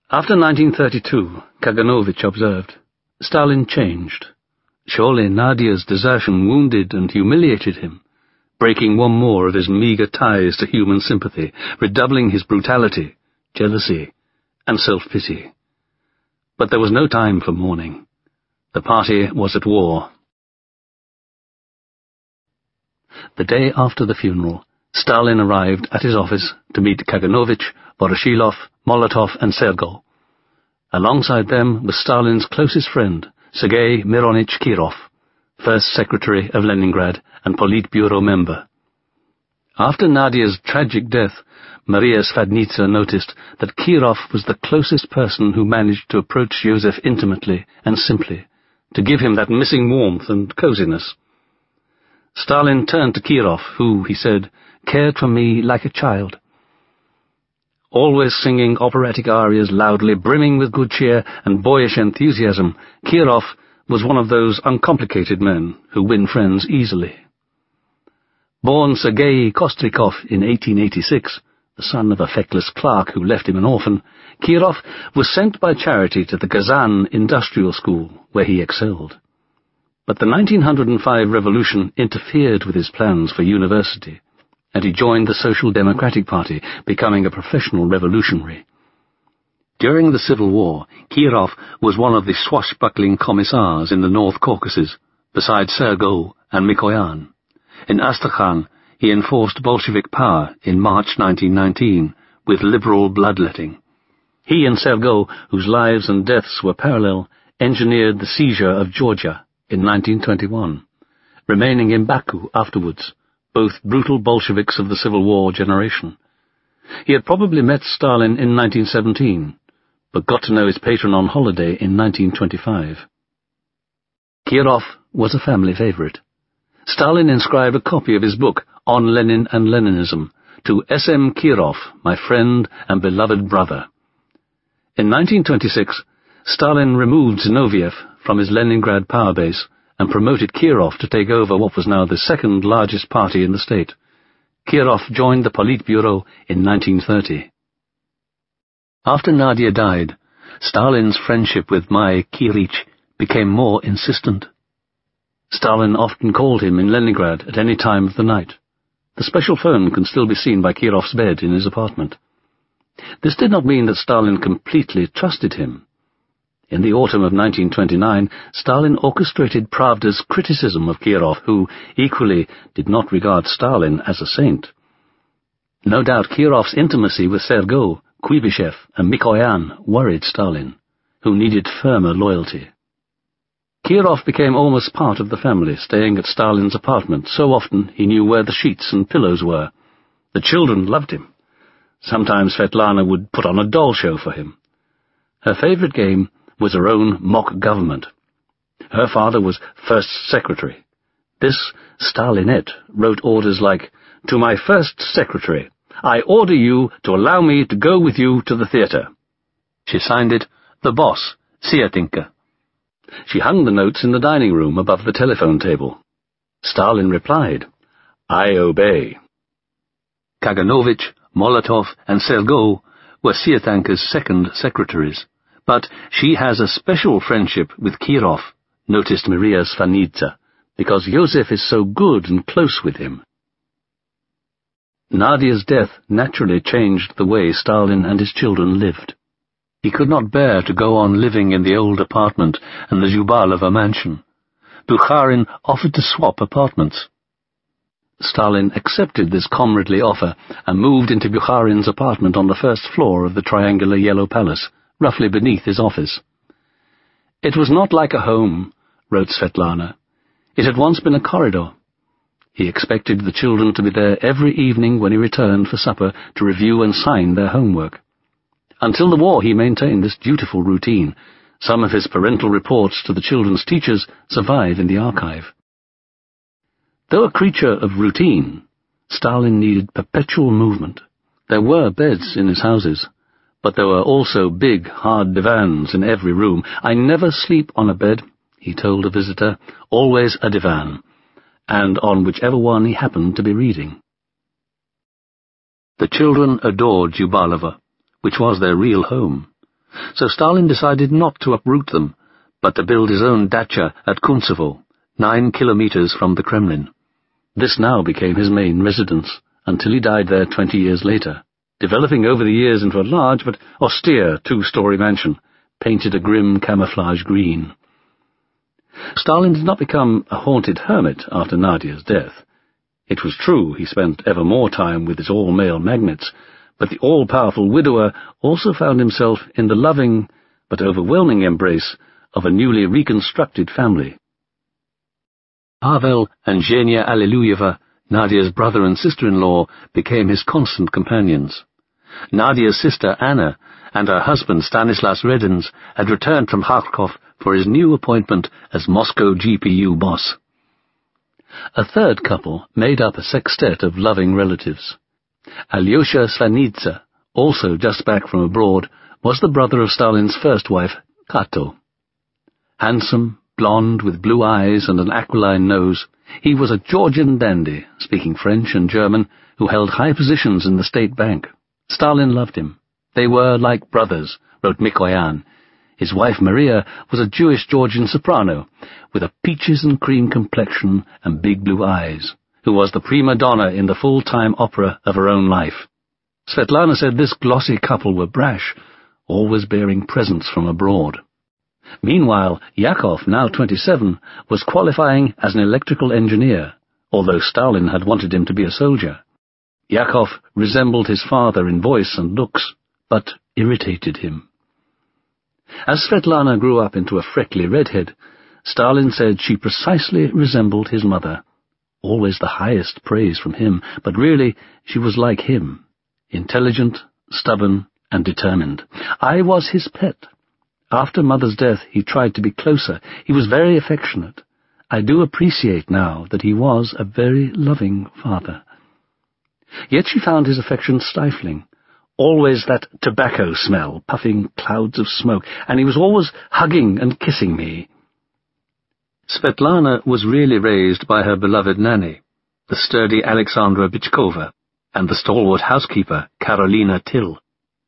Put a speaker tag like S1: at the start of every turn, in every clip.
S1: After 1932, Kaganovich observed, Stalin changed. Surely Nadia's desertion wounded and humiliated him, breaking one more of his meagre ties to human sympathy, redoubling his brutality, jealousy, and self-pity. But there was no time for mourning. The party was at war. The day after the funeral, Stalin arrived at his office to meet Kaganovich, Voroshilov, Molotov, and Sergei. Alongside them was Stalin's closest friend, Sergei Mironich Kirov, first secretary of Leningrad and Politburo member. After Nadia's tragic death, Maria Svadnitsa noticed that Kirov was the closest person who managed to approach Joseph intimately and simply, to give him that missing warmth and coziness. Stalin turned to Kirov, who, he said, cared for me like a child. Always singing operatic arias loudly, brimming with good cheer and boyish enthusiasm, Kirov was one of those uncomplicated men who win friends easily. Born Sergei Kostrikov in 1886, the son of a feckless clerk who left him an orphan, Kirov was sent by charity to the Kazan Industrial School, where he excelled. But the 1905 revolution interfered with his plans for university, and he joined the Social Democratic Party, becoming a professional revolutionary. During the Civil War, Kirov was one of the swashbuckling commissars in the North Caucasus, beside Sergei and Mikoyan. In Astrakhan, he enforced Bolshevik power in March 1919, with liberal bloodletting. He and Sergei, whose lives and deaths were parallel, engineered the seizure of Georgia in 1921, remaining in Baku afterwards, both brutal Bolsheviks of the Civil War generation. He had probably met Stalin in 1917, but got to know his patron on holiday in 1925. Kirov was a family favorite. Stalin inscribed a copy of his book, On Lenin and Leninism, to S.M. Kirov, my friend and beloved brother. In 1926, Stalin removed Zinoviev from his Leningrad power base and promoted Kirov to take over what was now the second largest party in the state. Kirov joined the Politburo in 1930. After Nadia died, Stalin's friendship with Mai Kirich became more insistent. Stalin often called him in Leningrad at any time of the night. The special phone can still be seen by Kirov's bed in his apartment. This did not mean that Stalin completely trusted him. In the autumn of 1929, Stalin orchestrated Pravda's criticism of Kirov, who, equally, did not regard Stalin as a saint. No doubt Kirov's intimacy with Sergei, Kuibyshev, and Mikoyan worried Stalin, who needed firmer loyalty. Kirov became almost part of the family, staying at Stalin's apartment so often he knew where the sheets and pillows were. The children loved him. Sometimes Svetlana would put on a doll show for him. Her favorite game was her own mock government. Her father was first secretary. This Stalinette wrote orders like, "To my first secretary, I order you to allow me to go with you to the theatre." She signed it, "The Boss, Sietinka." She hung the notes in the dining room above the telephone table. Stalin replied, "I obey." Kaganovich, Molotov, and Sergei were Sietanka's second secretaries, but she has a special friendship with Kirov, noticed Maria Svadnitsa, because Joseph is so good and close with him. Nadia's death naturally changed the way Stalin and his children lived. He could not bear to go on living in the old apartment and the Zhubalova mansion. Bukharin offered to swap apartments. Stalin accepted this comradely offer and moved into Bukharin's apartment on the first floor of the triangular yellow palace, roughly beneath his office. "It was not like a home," wrote Svetlana. "It had once been a corridor." He expected the children to be there every evening when he returned for supper to review and sign their homework. Until the war he maintained this dutiful routine. Some of his parental reports to the children's teachers survive in the archive. Though a creature of routine, Stalin needed perpetual movement. There were beds in his houses, but there were also big, hard divans in every room. "I never sleep on a bed," he told a visitor, "always a divan, and on whichever one he happened to be reading." The children adored Zhubalova, which was their real home. So Stalin decided not to uproot them, but to build his own dacha at Kuntsevo, 9 kilometers from the Kremlin. This now became his main residence, until he died there 20 years later, developing over the years into a large but austere 2-story mansion, painted a grim camouflage green. Stalin did not become a haunted hermit after Nadia's death. It was true he spent ever more time with his all-male magnates, but the all-powerful widower also found himself in the loving but overwhelming embrace of a newly reconstructed family. Pavel and Zhenya Alliluyeva, Nadia's brother and sister-in-law, became his constant companions. Nadia's sister Anna and her husband Stanislas Redens had returned from Kharkov for his new appointment as Moscow GPU boss. A third couple made up a sextet of loving relatives. Alyosha Svanitsa, also just back from abroad, was the brother of Stalin's first wife, Kato. Handsome, blonde, with blue eyes and an aquiline nose, he was a Georgian dandy, speaking French and German, who held high positions in the state bank. Stalin loved him. They were like brothers, wrote Mikoyan. His wife Maria was a Jewish Georgian soprano, with a peaches and cream complexion and big blue eyes, who was the prima donna in the full-time opera of her own life. Svetlana said this glossy couple were brash, always bearing presents from abroad. Meanwhile, Yakov, now 27, was qualifying as an electrical engineer, although Stalin had wanted him to be a soldier. Yakov resembled his father in voice and looks, but irritated him. As Svetlana grew up into a freckly redhead, Stalin said she precisely resembled his mother. Always the highest praise from him, but really she was like him, intelligent, stubborn, and determined. I was his pet. After Mother's death, he tried to be closer. He was very affectionate. I do appreciate now that he was a very loving father. Yet she found his affection stifling. Always that tobacco smell, puffing clouds of smoke, and he was always hugging and kissing me. Svetlana was really raised by her beloved nanny, the sturdy Alexandra Bichkova, and the stalwart housekeeper, Karolina Till.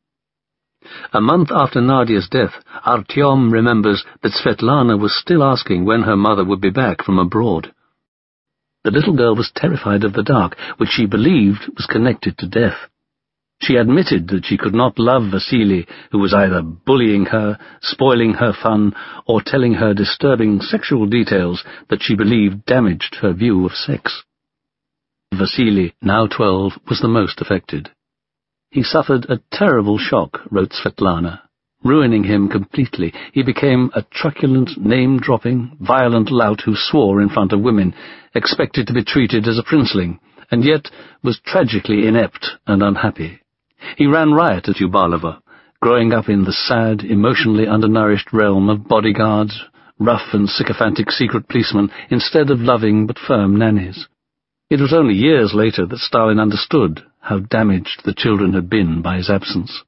S1: A month after Nadia's death, Artyom remembers that Svetlana was still asking when her mother would be back from abroad. The little girl was terrified of the dark, which she believed was connected to death. She admitted that she could not love Vasily, who was either bullying her, spoiling her fun, or telling her disturbing sexual details that she believed damaged her view of sex. Vasily, now 12, was the most affected. He suffered a terrible shock, wrote Svetlana, ruining him completely. He became a truculent, name-dropping, violent lout who swore in front of women, expected to be treated as a princeling, and yet was tragically inept and unhappy. He ran riot at Ubalovo, growing up in the sad, emotionally undernourished realm of bodyguards, rough and sycophantic secret policemen, instead of loving but firm nannies. It was only years later that Stalin understood how damaged the children had been by his absence.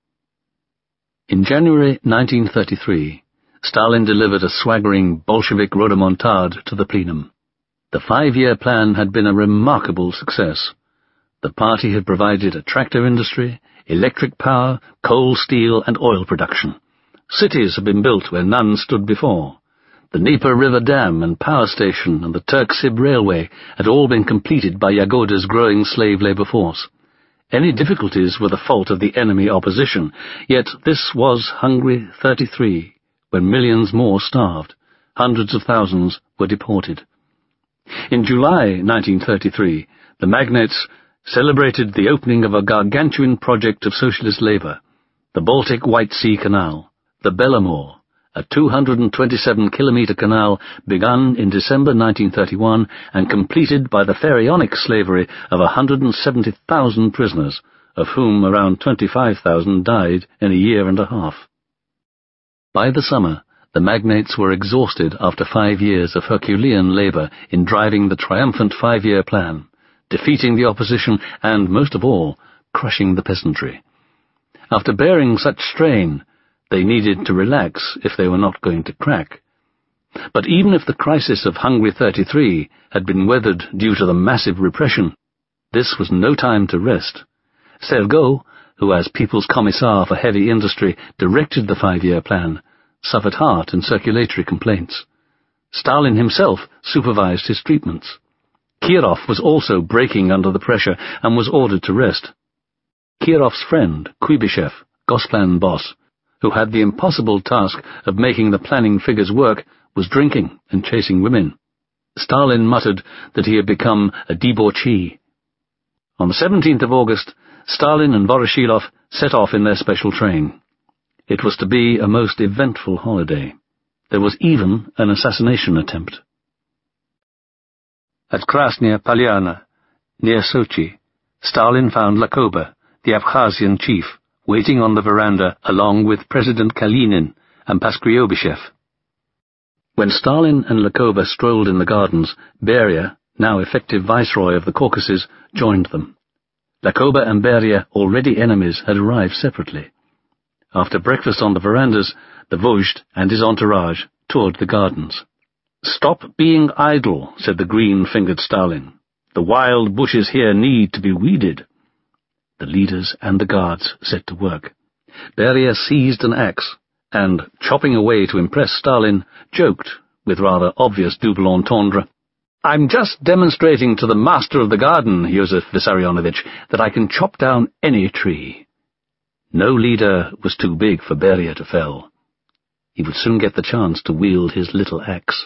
S1: In January 1933, Stalin delivered a swaggering Bolshevik rodomontade to the plenum. The 5-year plan had been a remarkable success. The party had provided a tractor industry, electric power, coal, steel, and oil production. Cities had been built where none stood before. The Dnieper River Dam and power station and the Turk-Sib Railway had all been completed by Yagoda's growing slave labor force. Any difficulties were the fault of the enemy opposition, yet this was Hungary 33, when millions more starved. Hundreds of thousands were deported. In July 1933, the magnates celebrated the opening of a gargantuan project of socialist labor, the Baltic White Sea Canal, the Belomor, a 227-kilometer canal begun in December 1931 and completed by the pharaonic slavery of 170,000 prisoners, of whom around 25,000 died in a year and a half. By the summer, the magnates were exhausted after 5 years of Herculean labor in driving the triumphant 5-year plan, defeating the opposition and, most of all, crushing the peasantry. After bearing such strain, they needed to relax if they were not going to crack. But even if the crisis of Hungary 33 had been weathered due to the massive repression, this was no time to rest. Sergo, who as People's Commissar for Heavy Industry directed the 5-year plan, suffered heart and circulatory complaints. Stalin himself supervised his treatments. Kirov was also breaking under the pressure and was ordered to rest. Kirov's friend, Kuibyshev, Gosplan boss, who had the impossible task of making the planning figures work, was drinking and chasing women. Stalin muttered that he had become a debauchee. On the 17th of August, Stalin and Voroshilov set off in their special train. It was to be a most eventful holiday. There was even an assassination attempt. At Krasnaya Polyana, near Sochi, Stalin found Lakoba, the Abkhazian chief, waiting on the veranda along with President Kalinin and Paskryobyshev. When Stalin and Lakoba strolled in the gardens, Beria, now effective viceroy of the Caucasus, joined them. Lakoba and Beria, already enemies, had arrived separately. After breakfast on the verandas, the Vozhd and his entourage toured the gardens. "Stop being idle," said the green-fingered Stalin. "The wild bushes here need to be weeded." The leaders and the guards set to work. Beria seized an axe and, chopping away to impress Stalin, joked, with rather obvious double entendre, "I'm just demonstrating to the master of the garden, Yosef Vissarionovich, that I can chop down any tree." No leader was too big for Beria to fell. He would soon get the chance to wield his little axe.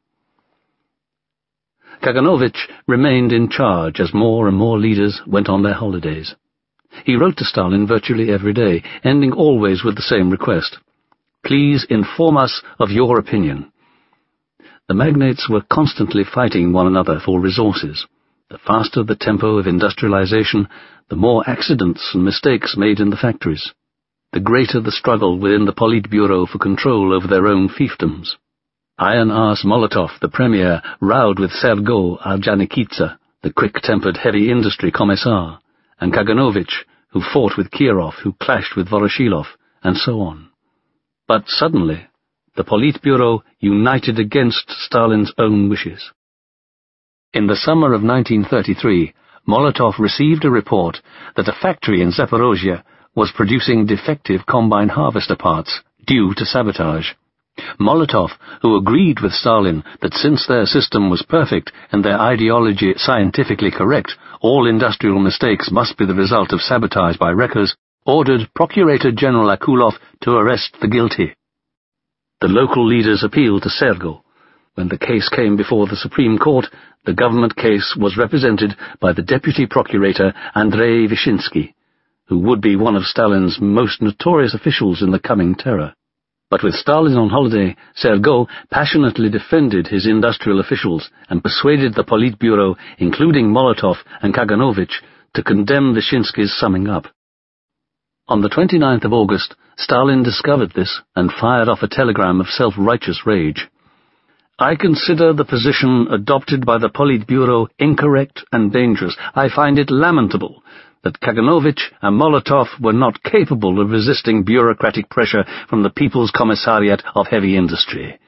S1: Kaganovich remained in charge as more and more leaders went on their holidays. He wrote to Stalin virtually every day, ending always with the same request: "Please inform us of your opinion." The magnates were constantly fighting one another for resources. The faster the tempo of industrialization, the more accidents and mistakes made in the factories. The greater the struggle within the Politburo for control over their own fiefdoms. Iron-Arse Molotov, the premier, rowed with Sergo Ordzhonikidze, the quick-tempered heavy industry commissar, and Kaganovich, who fought with Kirov, who clashed with Voroshilov, and so on. But suddenly, the Politburo united against Stalin's own wishes. In the summer of 1933, Molotov received a report that a factory in Zaporozhye was producing defective combine harvester parts due to sabotage. Molotov, who agreed with Stalin that since their system was perfect and their ideology scientifically correct, all industrial mistakes must be the result of sabotage by wreckers, ordered Procurator General Akulov to arrest the guilty. The local leaders appealed to Sergo. When the case came before the Supreme Court, the government case was represented by the Deputy Procurator Andrei Vyshinsky, who would be one of Stalin's most notorious officials in the coming terror. But with Stalin on holiday, Sergo passionately defended his industrial officials and persuaded the Politburo, including Molotov and Kaganovich, to condemn Vyshinsky's summing up. On the 29th of August, Stalin discovered this and fired off a telegram of self-righteous rage. "I consider the position adopted by the Politburo incorrect and dangerous. I find it lamentable that Kaganovich and Molotov were not capable of resisting bureaucratic pressure from the People's Commissariat of Heavy Industry."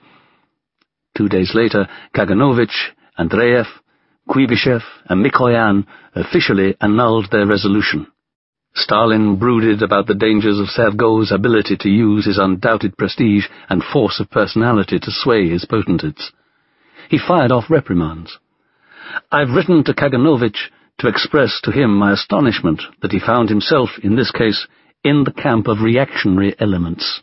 S1: 2 days later, Kaganovich, Andreev, Kuibyshev, and Mikoyan officially annulled their resolution. Stalin brooded about the dangers of Sergo's ability to use his undoubted prestige and force of personality to sway his potentates. He fired off reprimands. "I've written to Kaganovich to express to him my astonishment that he found himself, in this case, in the camp of reactionary elements."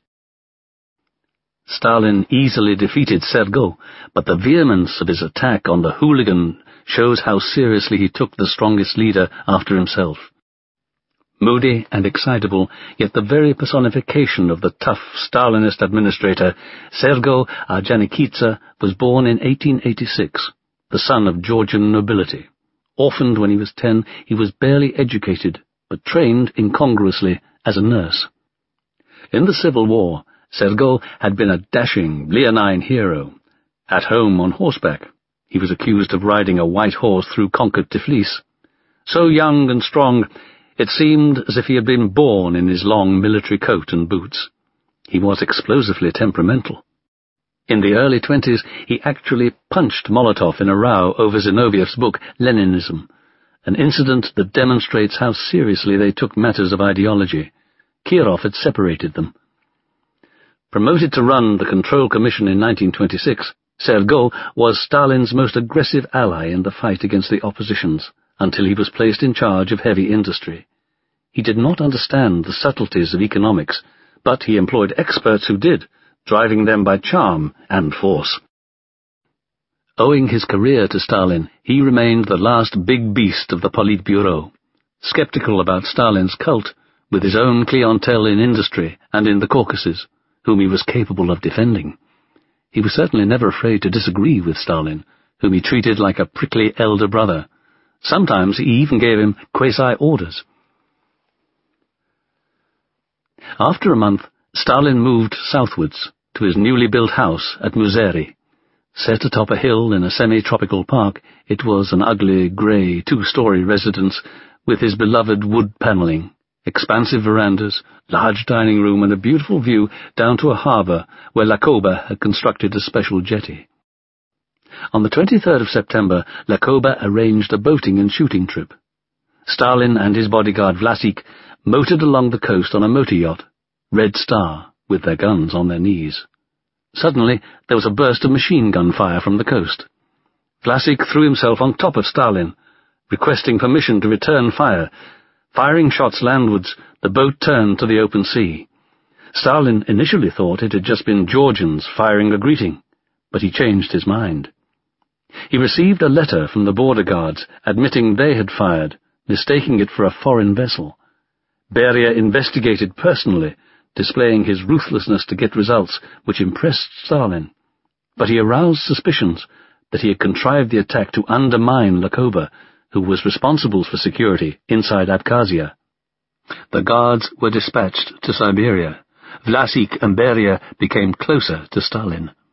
S1: Stalin easily defeated Sergo, but the vehemence of his attack on the hooligan shows how seriously he took the strongest leader after himself. Moody and excitable, yet the very personification of the tough Stalinist administrator, Sergo Ordzhonikidze was born in 1886, the son of Georgian nobility. Orphaned when he was 10, he was barely educated, but trained incongruously as a nurse. In the Civil War, Sergo had been a dashing, leonine hero. At home on horseback, he was accused of riding a white horse through conquered Tiflis. So young and strong, it seemed as if he had been born in his long military coat and boots. He was explosively temperamental. In the early 20s, he actually punched Molotov in a row over Zinoviev's book Leninism, an incident that demonstrates how seriously they took matters of ideology. Kirov had separated them. Promoted to run the Control Commission in 1926, Sergo was Stalin's most aggressive ally in the fight against the oppositions, until he was placed in charge of heavy industry. He did not understand the subtleties of economics, but he employed experts who did, driving them by charm and force. Owing his career to Stalin, he remained the last big beast of the Politburo, skeptical about Stalin's cult, with his own clientele in industry and in the Caucasus, whom he was capable of defending. He was certainly never afraid to disagree with Stalin, whom he treated like a prickly elder brother. Sometimes he even gave him quasi-orders. After a month, Stalin moved southwards to his newly built house at Muzeri. Set atop a hill in a semi-tropical park, it was an ugly, grey, two-story residence with his beloved wood panelling, expansive verandas, large dining room, and a beautiful view down to a harbour where Lakoba had constructed a special jetty. On the 23rd of September, Lakoba arranged a boating and shooting trip. Stalin and his bodyguard Vlasik motored along the coast on a motor yacht, Red Star, with their guns on their knees. Suddenly, there was a burst of machine gun fire from the coast. Vlasik threw himself on top of Stalin, requesting permission to return fire. Firing shots landwards, the boat turned to the open sea. Stalin initially thought it had just been Georgians firing a greeting, but he changed his mind. He received a letter from the border guards admitting they had fired, mistaking it for a foreign vessel. Beria investigated personally, displaying his ruthlessness to get results which impressed Stalin, but he aroused suspicions that he had contrived the attack to undermine Lakoba, who was responsible for security inside Abkhazia. The guards were dispatched to Siberia. Vlasik and Beria became closer to Stalin.